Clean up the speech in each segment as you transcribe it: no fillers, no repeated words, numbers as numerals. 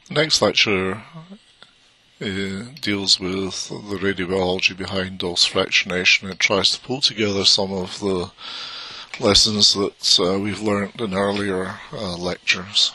The next lecture deals with the radiobiology behind dose fractionation. It tries to pull together some of the lessons that we've learned in earlier lectures.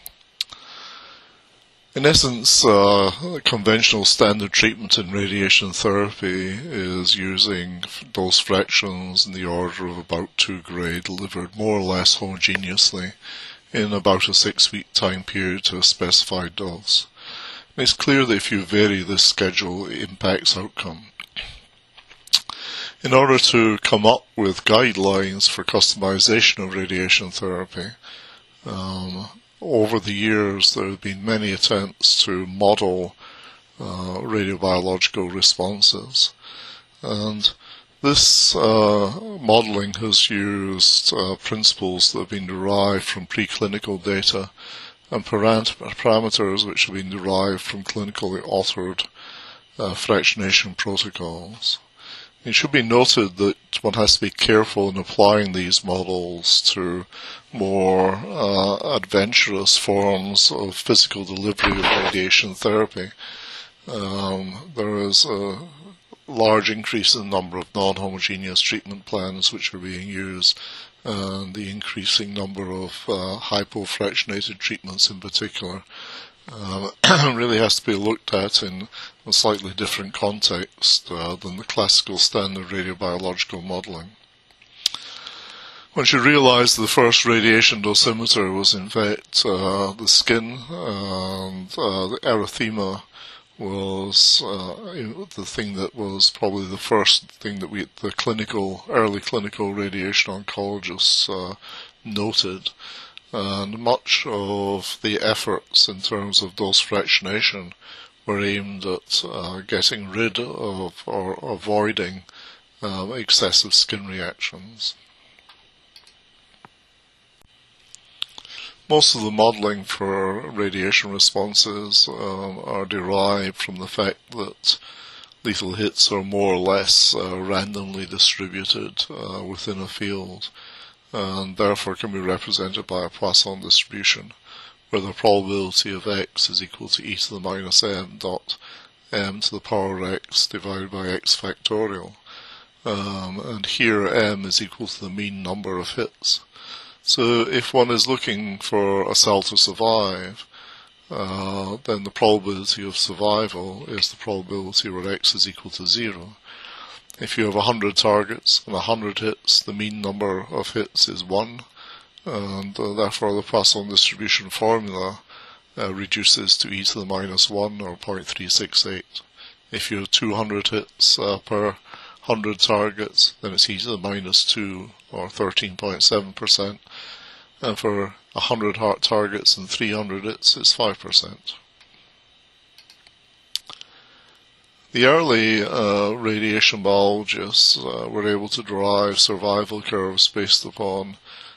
In essence, conventional standard treatment in radiation therapy is using dose fractions in the order of about 2 gray, delivered more or less homogeneously in about a 6-week time period to a specified dose. And it's clear that if you vary this schedule, it impacts outcome. In order to come up with guidelines for customization of radiation therapy, over the years there have been many attempts to model radiobiological responses, and this modeling has used principles that have been derived from preclinical data and parameters which have been derived from clinically authored fractionation protocols. It should be noted that one has to be careful in applying these models to more adventurous forms of physical delivery of radiation therapy. There is a large increase in the number of non-homogeneous treatment plans which are being used, and the increasing number of hypofractionated treatments in particular really has to be looked at in a slightly different context than the classical standard radiobiological modeling. One should realize the first radiation dosimeter was in fact the skin, and the erythema was the thing that was probably the first thing that the early clinical radiation oncologists noted. And much of the efforts in terms of dose fractionation were aimed at getting rid of or avoiding excessive skin reactions. Most of the modeling for radiation responses are derived from the fact that lethal hits are more or less randomly distributed within a field, and therefore can be represented by a Poisson distribution, where the probability of x is equal to e to the minus m dot m to the power x divided by x factorial. And here m is equal to the mean number of hits. So if one is looking for a cell to survive, then the probability of survival is the probability where x is equal to 0. If you have 100 targets and 100 hits, the mean number of hits is 1, and therefore the Poisson distribution formula reduces to e to the minus 1, or 0.368. If you have 200 hits per 100 targets, then it's e to the minus 2, or 13.7%, and for 100 heart targets and 300 hits, it's 5%. The early radiation biologists were able to derive survival curves based upon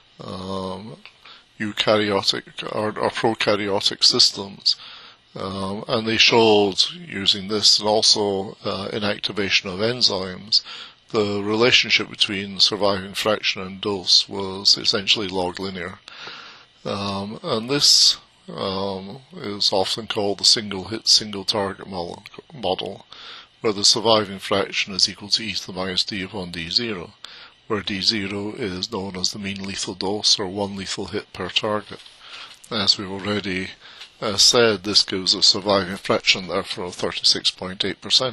eukaryotic or prokaryotic systems, and they showed, using this and also inactivation of enzymes, the relationship between surviving fraction and dose was essentially log linear. And this is often called the single hit, single target model, where the surviving fraction is equal to e to the minus d upon d0, where d0 is known as the mean lethal dose, or 1 lethal hit per target. As we've already said, this gives a surviving fraction, therefore, of 36.8%.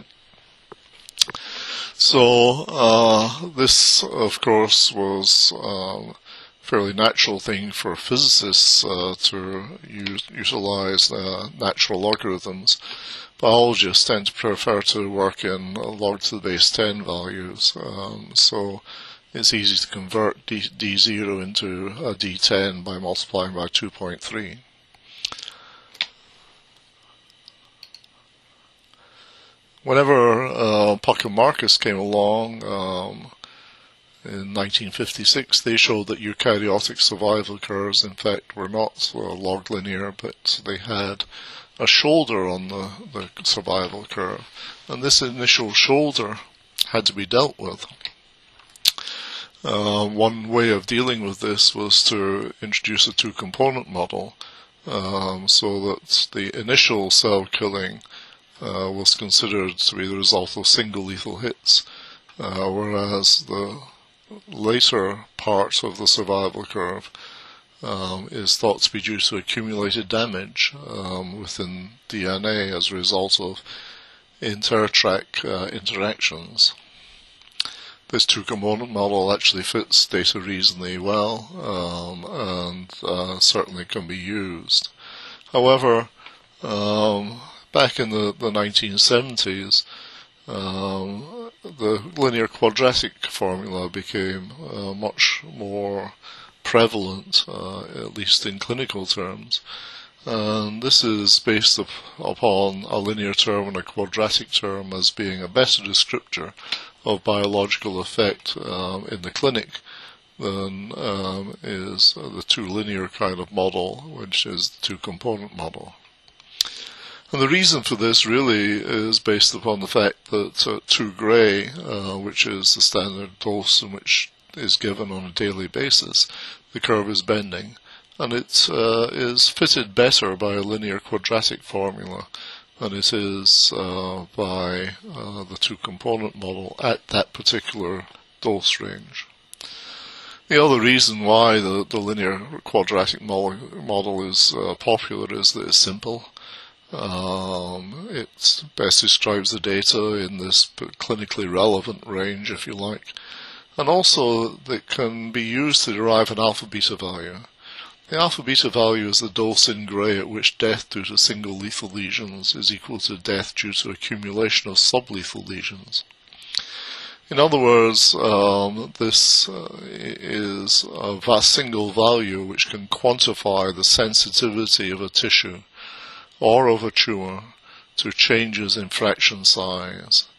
So this, of course, was a fairly natural thing for physicists to utilize natural logarithms. Biologists tend to prefer to work in log to the base 10 values, so it's easy to convert d0 into a d10 by multiplying by 2.3. Whenever Puck and Marcus came along in 1956, they showed that eukaryotic survival curves, in fact, were not log linear, but they had a shoulder on the survival curve. And this initial shoulder had to be dealt with. One way of dealing with this was to introduce a two-component model, so that the initial cell killing was considered to be the result of single lethal hits, whereas the later part of the survival curve is thought to be due to accumulated damage within DNA as a result of inter-track interactions. This two-component model actually fits data reasonably well and certainly can be used. However, back in the 1970s, the linear quadratic formula became much more prevalent, at least in clinical terms. And this is based upon a linear term and a quadratic term as being a better descriptor of biological effect in the clinic than is the two linear kind of model, which is the two-component model. And the reason for this really is based upon the fact that 2 gray, which is the standard dose in which is given on a daily basis, the curve is bending, and it is fitted better by a linear quadratic formula than it is by the two-component model at that particular dose range. The other reason why the linear quadratic model is popular is that it's simple. It best describes the data in this clinically relevant range, if you like, and also it can be used to derive an alpha-beta value. The alpha-beta value is the dose in grey at which death due to single lethal lesions is equal to death due to accumulation of sublethal lesions. In other words, this is a single value which can quantify the sensitivity of a tissue or of a tumour to changes in fraction size.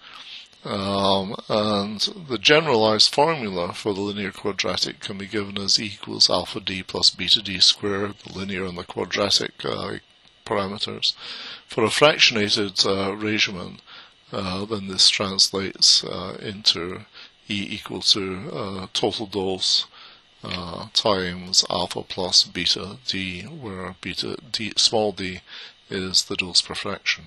And the generalized formula for the linear quadratic can be given as E equals alpha d plus beta d squared, the linear and the quadratic parameters. For a fractionated regimen, then this translates into E equal to total dose times alpha plus beta d, where beta d, small d, is the dose per fraction.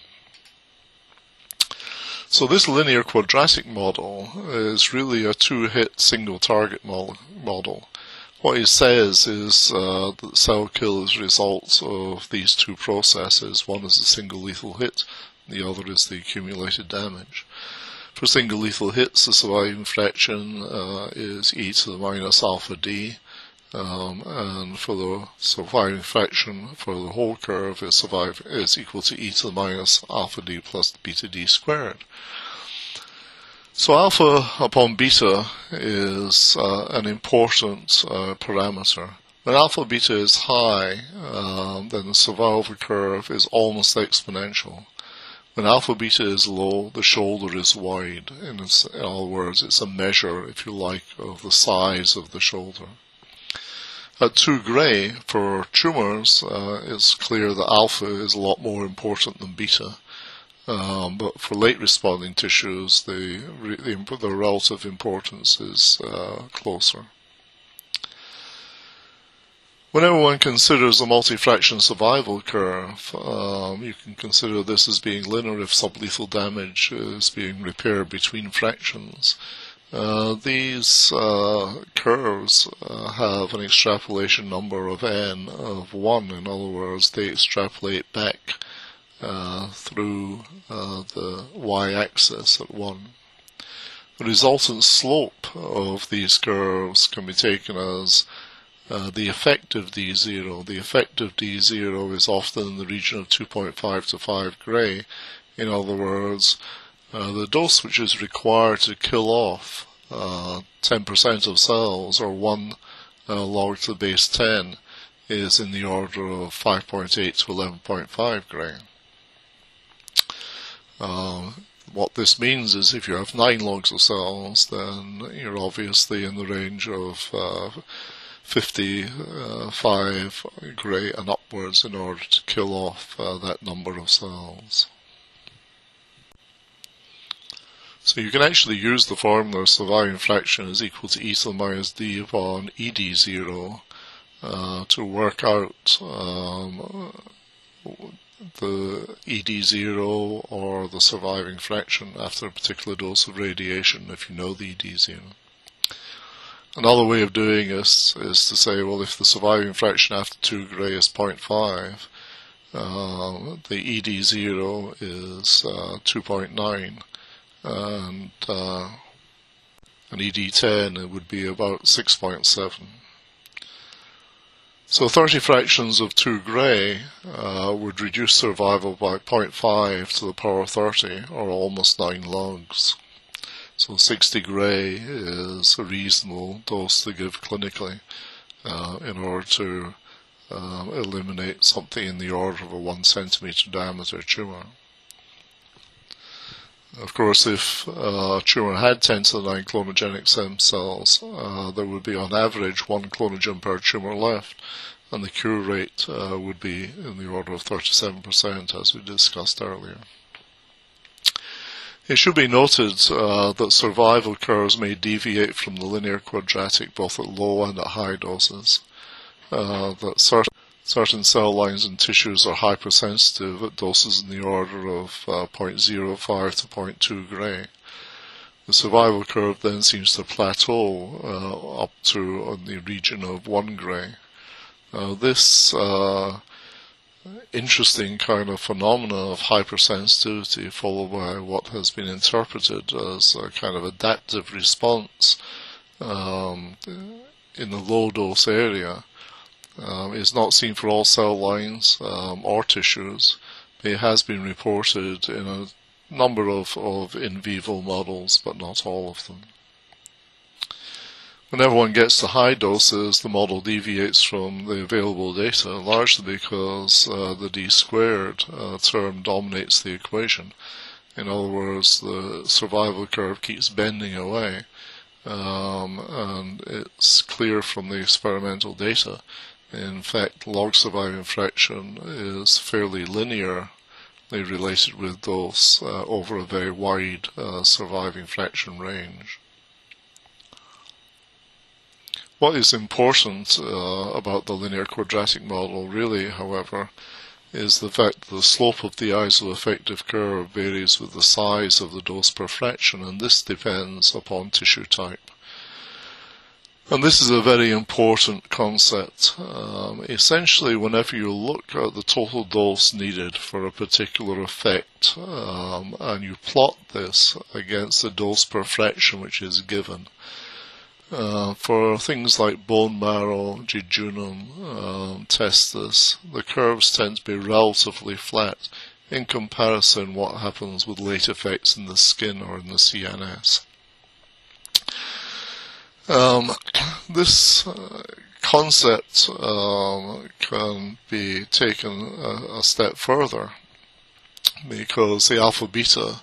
So this linear quadratic model is really a two-hit single target model. What it says is that cell kill is results of these two processes. One is a single lethal hit, the other is the accumulated damage. For single lethal hits, the surviving fraction is e to the minus alpha d, and for the surviving fraction for the whole curve is equal to e to the minus alpha d plus beta d squared. So alpha upon beta is an important parameter. When alpha beta is high, then the survival curve is almost exponential. When alpha beta is low, the shoulder is wide. In other words, it's a measure, if you like, of the size of the shoulder. At 2 gray, for tumours, it's clear that alpha is a lot more important than beta. But for late responding tissues, the relative importance is closer. Whenever one considers a multi-fraction survival curve, you can consider this as being linear if sublethal damage is being repaired between fractions. These curves have an extrapolation number of n of 1. In other words, they extrapolate back through the y-axis at 1. The resultant slope of these curves can be taken as the effect of d0. The effect of d0 is often in the region of 2.5 to 5 gray. In other words, the dose which is required to kill off 10% of cells, or 1 log to the base 10, is in the order of 5.8 to 11.5 gray. What this means is if you have 9 logs of cells, then you're obviously in the range of 55 gray and upwards in order to kill off that number of cells. So you can actually use the formula surviving fraction is equal to e to the minus d upon ed0 to work out the ED0 or the surviving fraction after a particular dose of radiation, if you know the ED0. Another way of doing this is to say, well, if the surviving fraction after 2 Gray is 0.5, the ED0 is 2.9, and an ED10 it would be about 6.7. So 30 fractions of 2 Gray would reduce survival by 0.5 to the power of 30, or almost 9 logs. So 60 Gray is a reasonable dose to give clinically in order to eliminate something in the order of a 1 centimeter diameter tumour. Of course, if a tumour had 10 to the 9 clonogenic stem cells, there would be on average 1 clonogen per tumour left, and the cure rate would be in the order of 37%, as we discussed earlier. It should be noted that survival curves may deviate from the linear quadratic both at low and at high doses, that certain cell lines and tissues are hypersensitive at doses in the order of 0.05 to 0.2 Gray. The survival curve then seems to plateau up to in the region of 1 Gray. This interesting kind of phenomena of hypersensitivity, followed by what has been interpreted as a kind of adaptive response in the low dose area, is not seen for all cell lines or tissues, but it has been reported in a number of in vivo models, but not all of them. Whenever one gets to high doses, the model deviates from the available data, largely because the d-squared term dominates the equation. In other words, the survival curve keeps bending away, and it's clear from the experimental data. In fact, log surviving fraction is fairly linearly related with dose over a very wide surviving fraction range. What is important about the linear quadratic model really, however, is the fact that the slope of the isoeffective curve varies with the size of the dose per fraction, and this depends upon tissue type. And this is a very important concept. Essentially, whenever you look at the total dose needed for a particular effect, and you plot this against the dose per fraction which is given, for things like bone marrow, jejunum, testis, the curves tend to be relatively flat in comparison to what happens with late effects in the skin or in the CNS. This concept can be taken a step further, because the alpha-beta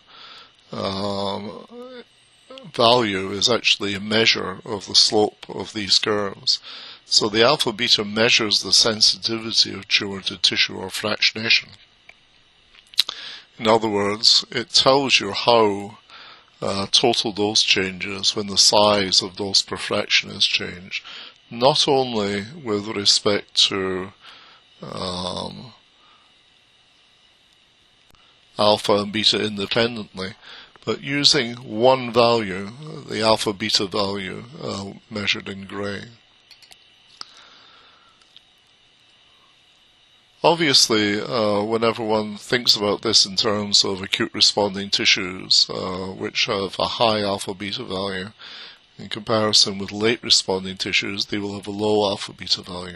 value is actually a measure of the slope of these curves. So the alpha-beta measures the sensitivity of tumor to tissue or fractionation. In other words, it tells you how total dose changes when the size of dose per fraction is changed, not only with respect to alpha and beta independently, but using one value, the alpha-beta value measured in Gray. Obviously, whenever one thinks about this in terms of acute responding tissues, which have a high alpha-beta value, in comparison with late responding tissues, they will have a low alpha-beta value.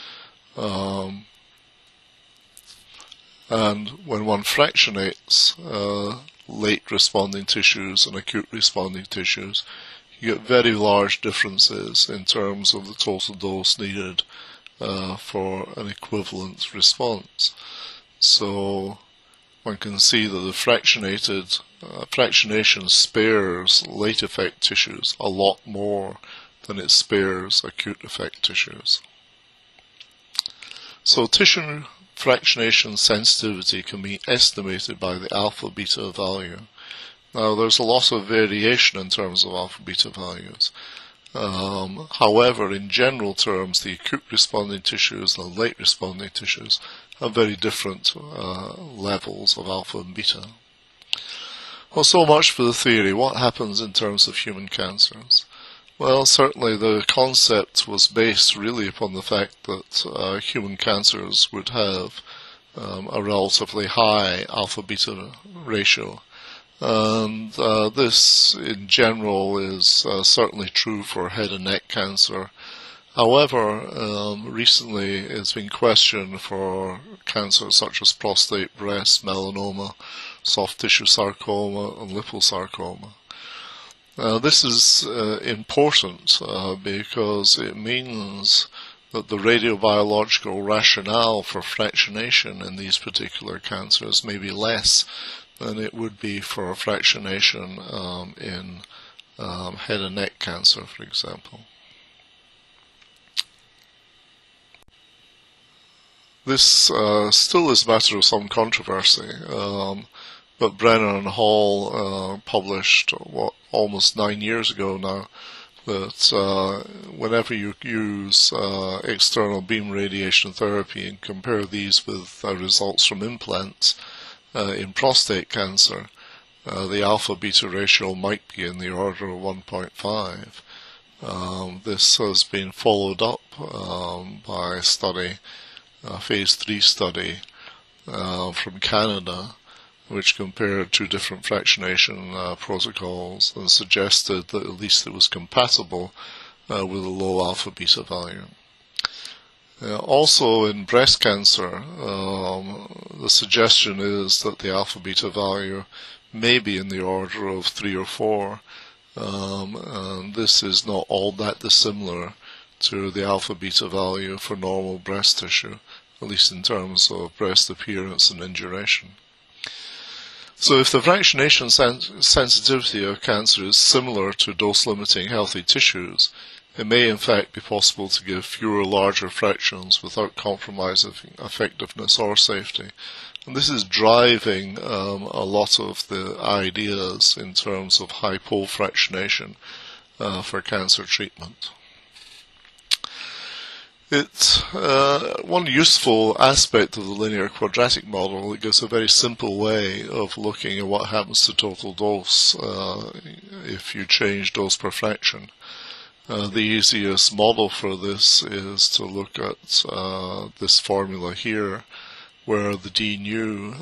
And when one fractionates late responding tissues and acute responding tissues, you get very large differences in terms of the total dose needed for an equivalent response. So one can see that the fractionation spares late effect tissues a lot more than it spares acute effect tissues. So tissue fractionation sensitivity can be estimated by the alpha-beta value. Now there's a lot of variation in terms of alpha-beta values, However, in general terms, the acute responding tissues and the late responding tissues have very different levels of alpha and beta. Well, so much for the theory. What happens in terms of human cancers? Well, certainly the concept was based really upon the fact that human cancers would have a relatively high alpha-beta ratio. And this, in general, is certainly true for head and neck cancer. However, recently it's been questioned for cancers such as prostate, breast, melanoma, soft tissue sarcoma, and liposarcoma. This is important because it means that the radiobiological rationale for fractionation in these particular cancers may be less than it would be for fractionation in head and neck cancer, for example. This still is a matter of some controversy, but Brenner and Hall published, almost 9 years ago now, that whenever you use external beam radiation therapy and compare these with results from implants in prostate cancer, the alpha-beta ratio might be in the order of 1.5. This has been followed up by a study, a phase 3 study from Canada, which compared two different fractionation protocols and suggested that at least it was compatible with a low alpha-beta value. Also in breast cancer, the suggestion is that the alpha-beta value may be in the order of 3 or 4, and this is not all that dissimilar to the alpha-beta value for normal breast tissue, at least in terms of breast appearance and induration. So if the fractionation sensitivity of cancer is similar to dose-limiting healthy tissues, it may in fact be possible to give fewer larger fractions without compromising effectiveness or safety. And this is driving a lot of the ideas in terms of high pole fractionation for cancer treatment. One useful aspect of the linear quadratic model, it gives a very simple way of looking at what happens to total dose if you change dose per fraction. The easiest model for this is to look at this formula here, where the d nu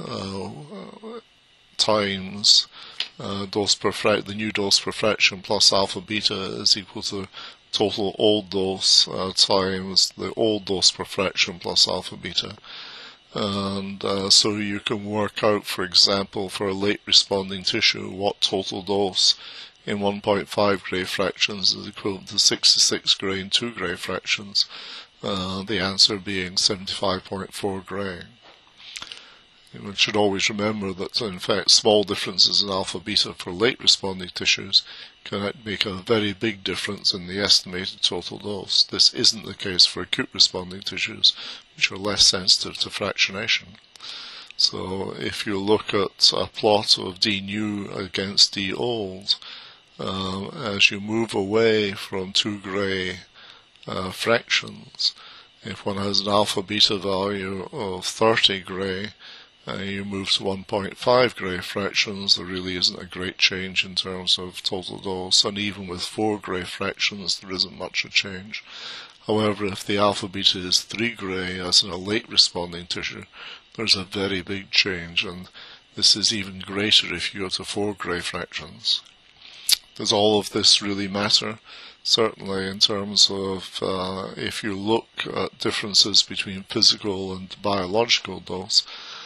times the new dose per fraction plus alpha beta is equal to total old dose times the old dose per fraction plus alpha beta. And so you can work out, for example, for a late responding tissue, what total dose in 1.5 Gray fractions is equivalent to 66 Gray in 2 Gray fractions, the answer being 75.4 Gray. One should always remember that, in fact, small differences in alpha-beta for late-responding tissues can make a very big difference in the estimated total dose. This isn't the case for acute-responding tissues, which are less sensitive to fractionation. So if you look at a plot of d new against d old, as you move away from 2 Gray fractions, if one has an alpha-beta value of 30 Gray, you move to 1.5 Gray fractions, there really isn't a great change in terms of total dose, and even with 4 Gray fractions there isn't much a change. However, if the alpha-beta is 3 Gray, as in a late responding tissue, there's a very big change, and this is even greater if you go to 4 Gray fractions. Does all of this really matter? Certainly in terms of if you look at differences between physical and biological dose,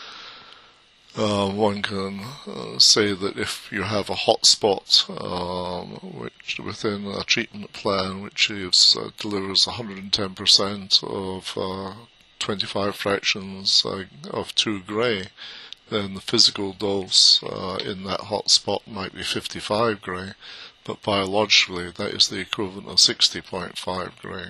one can say that if you have a hotspot which within a treatment plan which delivers 110% of 25 fractions of 2 Gray, then the physical dose in that hotspot might be 55 Gray, but biologically that is the equivalent of 60.5 Gray.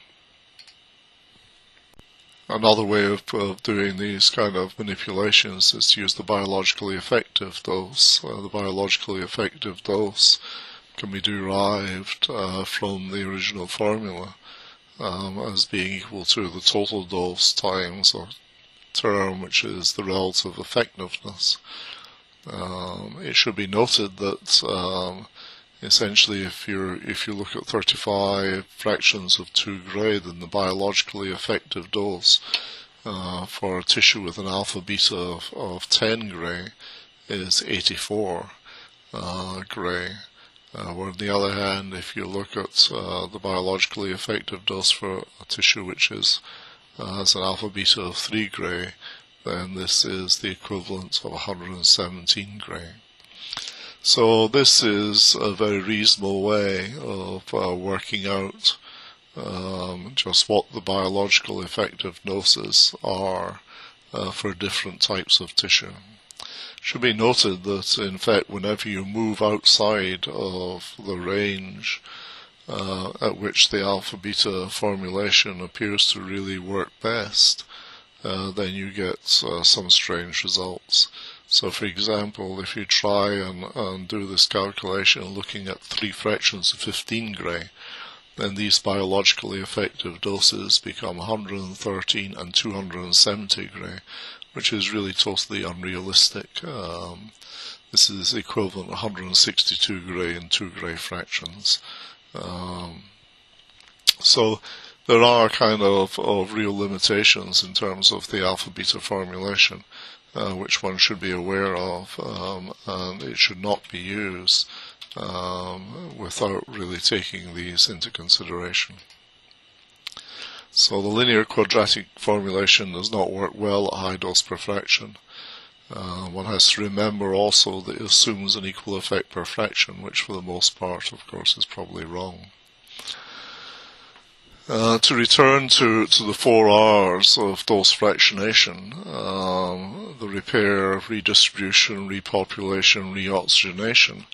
Another way of doing these kind of manipulations is to use the biologically effective dose. The biologically effective dose can be derived from the original formula as being equal to the total dose times a term which is the relative effectiveness. It should be noted that essentially if you look at 35 fractions of 2 gray, then the biologically effective dose for a tissue with an alpha beta of 10 gray is 84 gray. Where on the other hand, if you look at the biologically effective dose for a tissue which has an alpha beta of 3 gray, then this is the equivalent of 117 gray. So this is a very reasonable way of working out just what the biological effective doses are for different types of tissue. It should be noted that, in fact, whenever you move outside of the range at which the alpha-beta formulation appears to really work best, then you get some strange results. So, for example, if you try and do this calculation looking at 3 fractions of 15 gray, then these biologically effective doses become 113 and 270 gray, which is really totally unrealistic. This is equivalent to 162 gray and 2 gray fractions. So there are kind of real limitations in terms of the alpha-beta formulation, which one should be aware of, and it should not be used without really taking these into consideration. So the linear quadratic formulation does not work well at high dose per fraction. One has to remember also that it assumes an equal effect per fraction, which for the most part, of course, is probably wrong. To return to the 4 R's of dose fractionation, the repair, redistribution, repopulation, reoxygenation,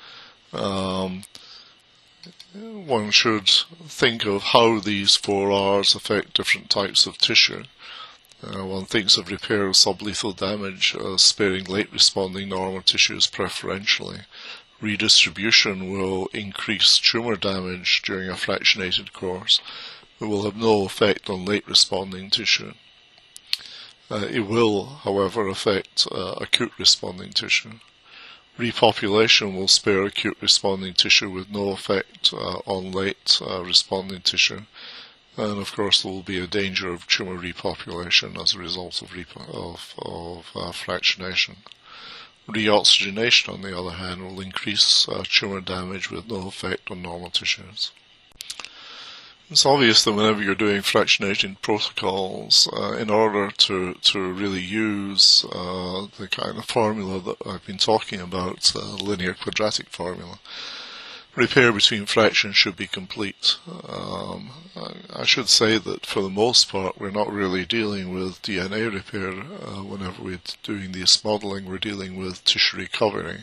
one should think of how these 4 R's affect different types of tissue. One thinks of repair of sublethal damage as sparing late responding normal tissues preferentially. Redistribution will increase tumor damage during a fractionated course, but will have no effect on late responding tissue. It will, however, affect acute responding tissue. Repopulation will spare acute responding tissue with no effect on late responding tissue. And of course there will be a danger of tumor repopulation as a result of fractionation. Reoxygenation, on the other hand, will increase tumor damage with no effect on normal tissues. It's obvious that whenever you're doing fractionating protocols, in order to really use the kind of formula that I've been talking about, linear quadratic formula, repair between fractions should be complete. I should say that for the most part we're not really dealing with DNA repair. Whenever we're doing this modeling, we're dealing with tissue recovery.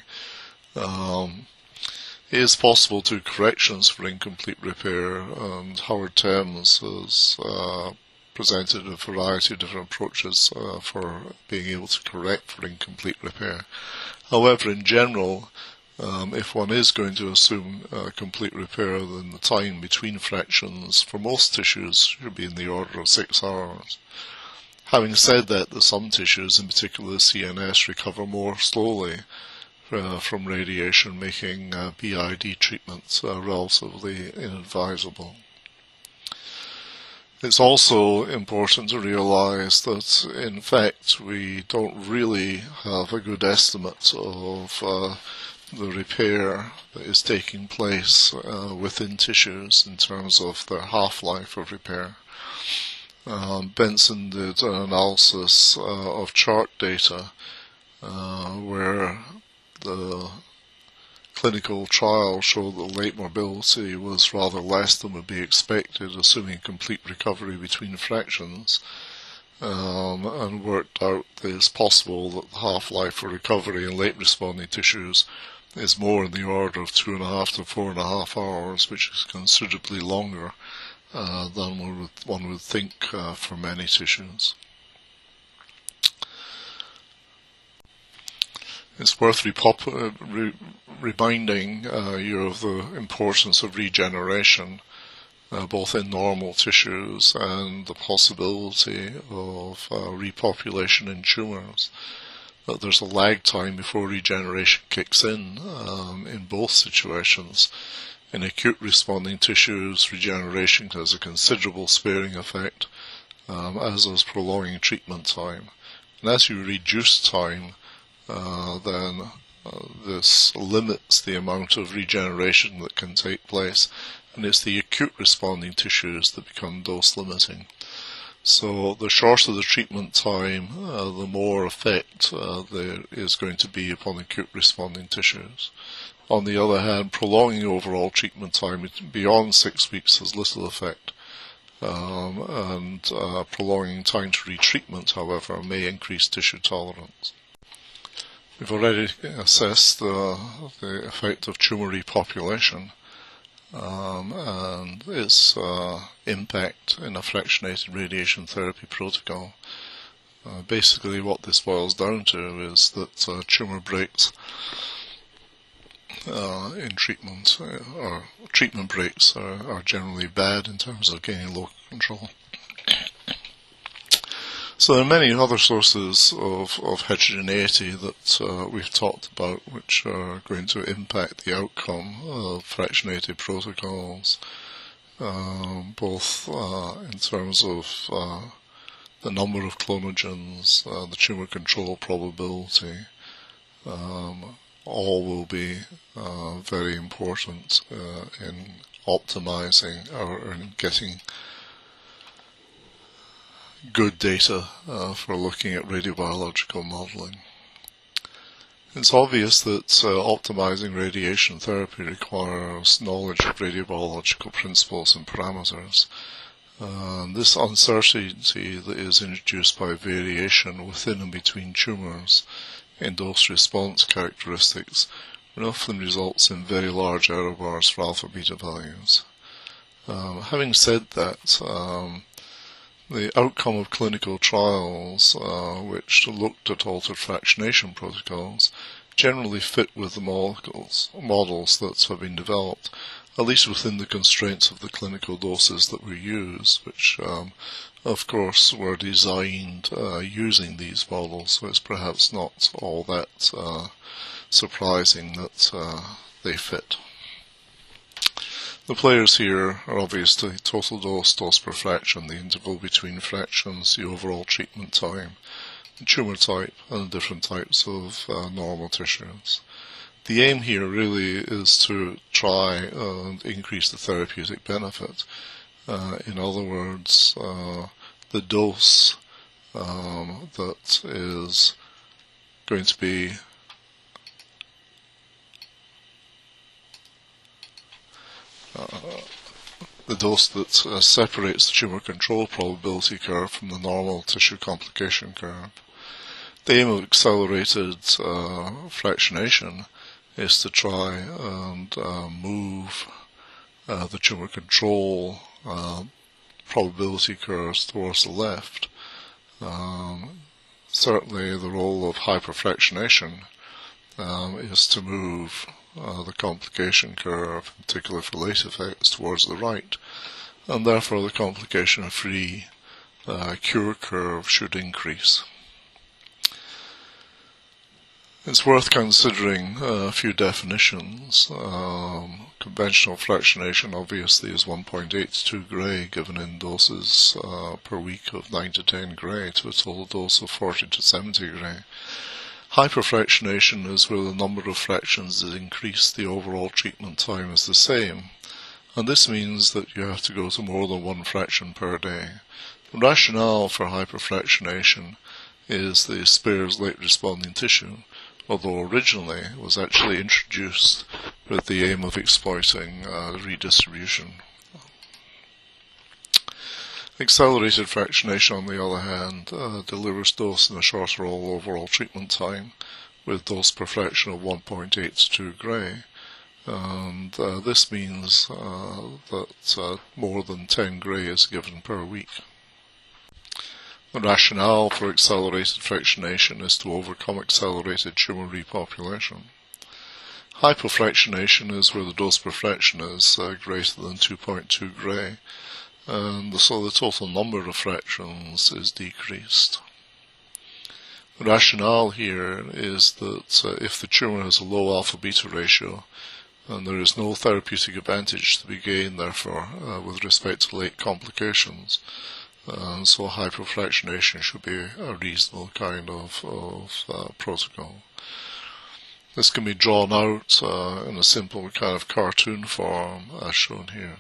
It is possible to do corrections for incomplete repair, and Howard Thames has presented a variety of different approaches for being able to correct for incomplete repair. However, in general, if one is going to assume complete repair, then the time between fractions for most tissues should be in the order of 6 hours. Having said that, some tissues, in particular the CNS, recover more slowly from radiation, making BID treatments relatively inadvisable. It's also important to realize that, in fact, we don't really have a good estimate of the repair that is taking place within tissues in terms of their half-life of repair. Benson did an analysis of chart data where the clinical trial showed that late mobility was rather less than would be expected, assuming complete recovery between fractions, and worked out that it's possible that the half-life for recovery in late responding tissues is more in the order of 2.5 to 4.5 hours, which is considerably longer than one would think for many tissues. It's worth reminding you of the importance of regeneration, both in normal tissues and the possibility of repopulation in tumours. That there's a lag time before regeneration kicks in both situations. In acute responding tissues, regeneration has a considerable sparing effect, as does prolonging treatment time. And as you reduce time, then this limits the amount of regeneration that can take place, and it's the acute responding tissues that become dose limiting. So the shorter the treatment time, the more effect there is going to be upon acute responding tissues. On the other hand, prolonging overall treatment time beyond 6 weeks has little effect. And prolonging time to retreatment, however, may increase tissue tolerance. We've already assessed the effect of tumour repopulation and its impact in a fractionated radiation therapy protocol. Basically what this boils down to is that tumour breaks in treatment, or treatment breaks are generally bad in terms of gaining local control. So there are many other sources of heterogeneity that we've talked about, which are going to impact the outcome of fractionated protocols, both in terms of the number of clonogens, the tumour control probability. All will be very important in optimizing or in getting good data for looking at radiobiological modeling. It's obvious that optimizing radiation therapy requires knowledge of radiobiological principles and parameters. This uncertainty that is introduced by variation within and between tumours in dose-response characteristics often results in very large error bars for alpha-beta values. Having said that, the outcome of clinical trials which looked at altered fractionation protocols generally fit with the models that have been developed, at least within the constraints of the clinical doses that we use, which of course were designed using these models, so it's perhaps not all that surprising that they fit. The players here are obviously total dose, dose per fraction, the interval between fractions, the overall treatment time, the tumour type, and the different types of normal tissues. The aim here really is to try and increase the therapeutic benefit. In other words, the dose that is going to be the dose that separates the tumour control probability curve from the normal tissue complication curve. The aim of accelerated fractionation is to try and move the tumour control probability curves towards the left. Certainly the role of hyperfractionation is to move the complication curve, particularly for late effects, towards the right, and therefore the complication-free cure curve should increase. It's worth considering a few definitions. Conventional fractionation obviously is 1.8 to 2 gray given in doses per week of 9 to 10 gray to a total dose of 40 to 70 gray. Hyperfractionation is where the number of fractions is increased, the overall treatment time is the same, and this means that you have to go to more than one fraction per day. The rationale for hyperfractionation is that it spares late responding tissue, although originally it was actually introduced with the aim of exploiting redistribution. Accelerated fractionation, on the other hand, delivers dose in a shorter overall treatment time, with dose per fraction of 1.8 to 2 gray, and this means that more than 10 gray is given per week. The rationale for accelerated fractionation is to overcome accelerated tumour repopulation. Hypofractionation is where the dose per fraction is greater than 2.2 Gray, and so the total number of fractions is decreased. The rationale here is that if the tumour has a low alpha-beta ratio, and there is no therapeutic advantage to be gained, therefore, with respect to late complications, and so hypofractionation should be a reasonable kind of protocol. This can be drawn out in a simple kind of cartoon form, as shown here.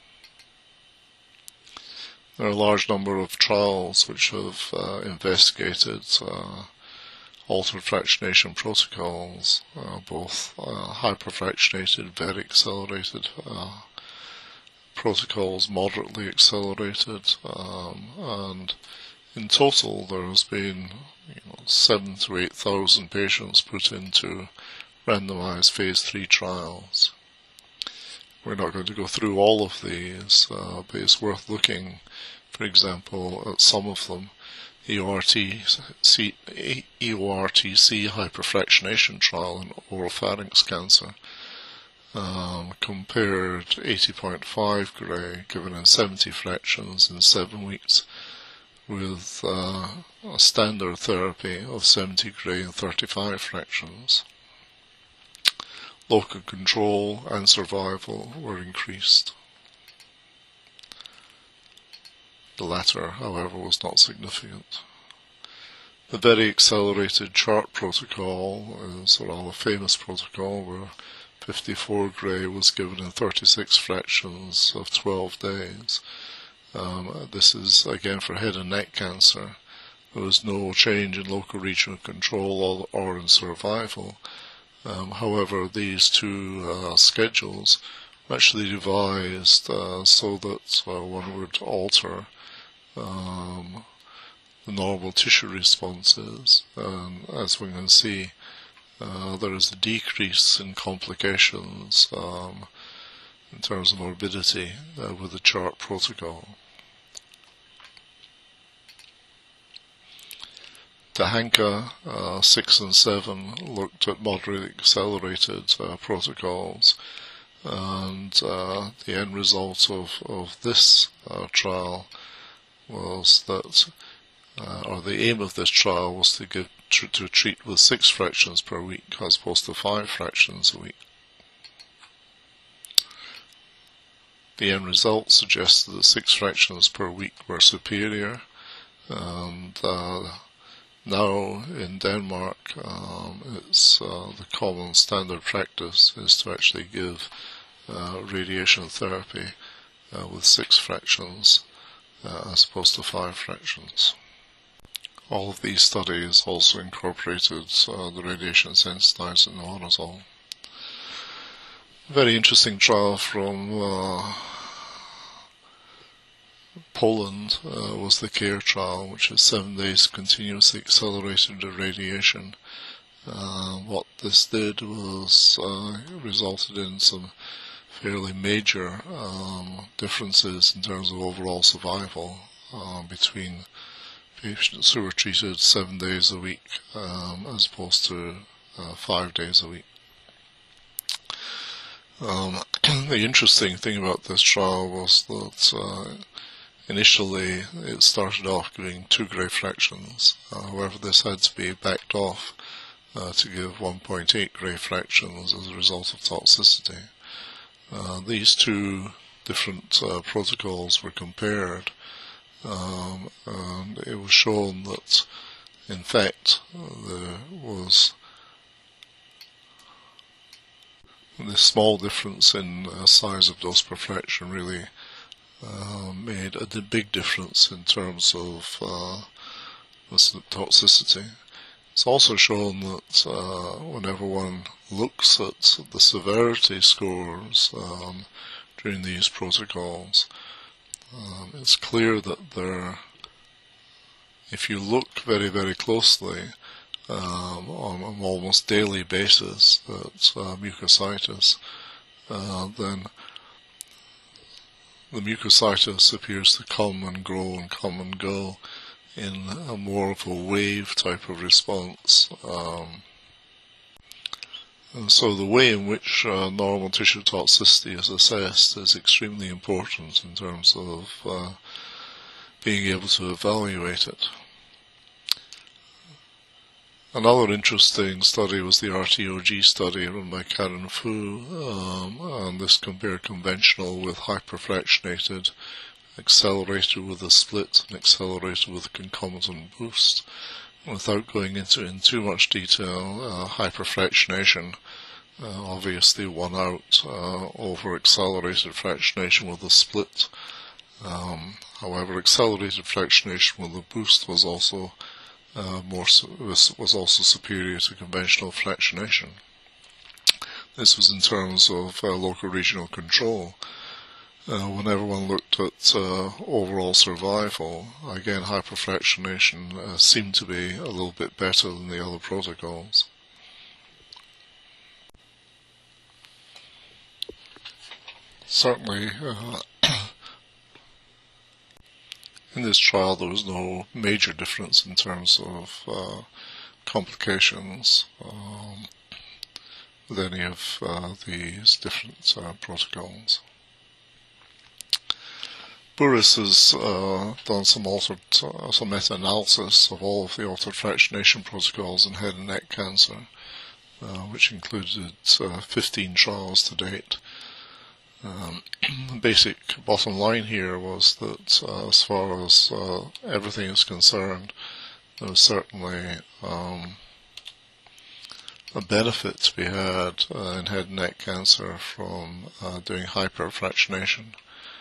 There are a large number of trials which have investigated altered fractionation protocols, both hyperfractionated, very accelerated protocols, moderately accelerated, and in total there has been 7,000 to 8,000 patients put into randomized phase 3 trials. We're not going to go through all of these, but it's worth looking, for example, at some of them. EORTC hyperfractionation trial in oropharynx cancer compared 80.5 Gray given in 70 fractions in 7 weeks with a standard therapy of 70 Gray in 35 fractions. Local control and survival were increased. The latter, however, was not significant. The very accelerated chart protocol is a rather famous protocol where 54 Gray was given in 36 fractions of 12 days. This is again for head and neck cancer. There was no change in local regional control or in survival. However, these two schedules were actually devised so that one would alter the normal tissue responses, and as we can see, there is a decrease in complications in terms of morbidity with the chart protocol. Tahanka 6 and 7 looked at moderately accelerated protocols, and the end result of this trial was that, or the aim of this trial was to treat with 6 fractions per week as opposed to 5 fractions a week. The end result suggested that 6 fractions per week were superior, and now in Denmark it's the common standard practice is to actually give radiation therapy with 6 fractions as opposed to 5 fractions. All of these studies also incorporated the radiation sensitized inoronazole. Very interesting trial from Poland was the CARE trial, which is 7 days continuously accelerated irradiation. What this did was resulted in some fairly major differences in terms of overall survival between patients who were treated 7 days a week as opposed to 5 days a week. The interesting thing about this trial was that initially it started off giving 2 Gray fractions. However, this had to be backed off to give 1.8 Gray fractions as a result of toxicity. These two different protocols were compared, and it was shown that in fact there was this small difference in size of dose per fraction really made a big difference in terms of toxicity. It's also shown that whenever one looks at the severity scores during these protocols, it's clear that if you look very, very closely on an almost daily basis at mucositis, then the mucositis appears to come and grow and come and go in a more of a wave type of response. And so the way in which normal tissue toxicity is assessed is extremely important in terms of being able to evaluate it. Another interesting study was the RTOG study run by Karen Fu, and this compared conventional with hyperfractionated, accelerated with a split, and accelerated with a concomitant boost. Without going into in too much detail, hyperfractionation obviously won out over accelerated fractionation with a split. However, accelerated fractionation with a boost was also superior to conventional fractionation. This was in terms of local regional control. Whenever one looked at overall survival, again hyperfractionation seemed to be a little bit better than the other protocols. Certainly, in this trial there was no major difference in terms of complications with any of these different protocols. Burris has done some meta-analysis of all of the altered fractionation protocols in head and neck cancer, which included 15 trials to date. The basic bottom line here was that as far as everything is concerned, there was certainly a benefit to be had in head and neck cancer from doing hyperfractionation.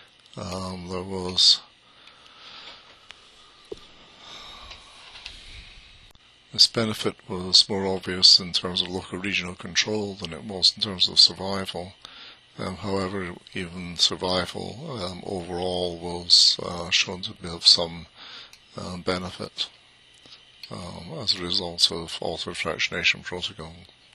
This benefit was more obvious in terms of local regional control than it was in terms of survival. However, even survival overall was shown to be of some benefit as a result of altered fractionation protocol.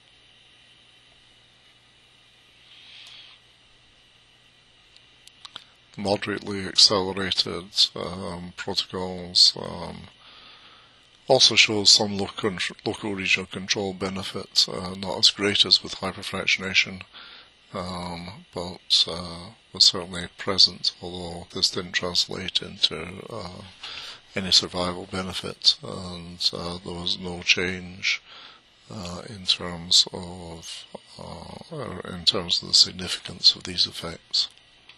Moderately accelerated protocols also shows some local regional control benefit, not as great as with hyperfractionation, but was certainly present, although this didn't translate into any survival benefit, and there was no change in terms of the significance of these effects.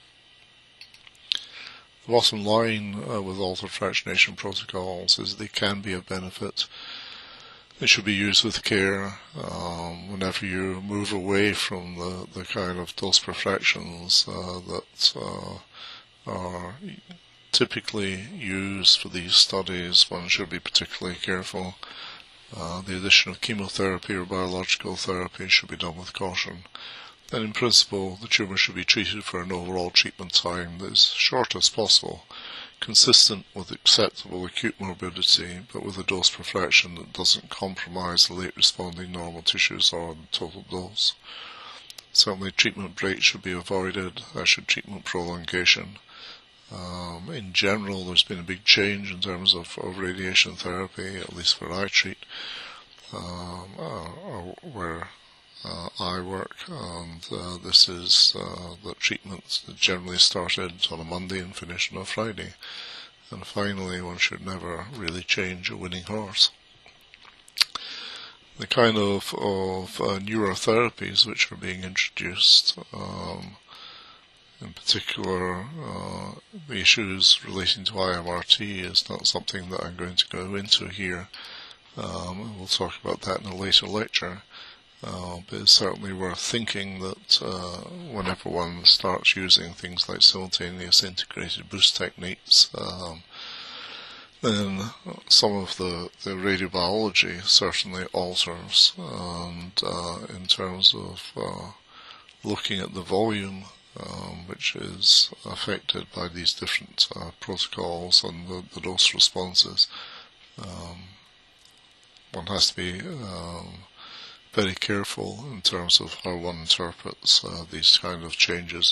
The bottom line with altered fractionation protocols is they can be of benefit. They should be used with care. Whenever you move away from the kind of dose per fractions that are typically used for these studies, one should be particularly careful. The addition of chemotherapy or biological therapy should be done with caution. And in principle, the tumour should be treated for an overall treatment time that is short as possible, consistent with acceptable acute morbidity, but with a dose per fraction that doesn't compromise the late responding normal tissues or the total dose. Certainly treatment breaks should be avoided, as should treatment prolongation. In general, there's been a big change in terms of radiation therapy, at least where I treat, where I work, and this is that treatment generally started on a Monday and finished on a Friday. And finally, one should never really change a winning horse. The kind of neurotherapies which are being introduced, in particular the issues relating to IMRT, is not something that I'm going to go into here. We'll talk about that in a later lecture. But it's certainly worth thinking that whenever one starts using things like simultaneous integrated boost techniques, then some of the radiobiology certainly alters, and in terms of looking at the volume which is affected by these different protocols and the dose responses, one has to be very careful in terms of how one interprets these kind of changes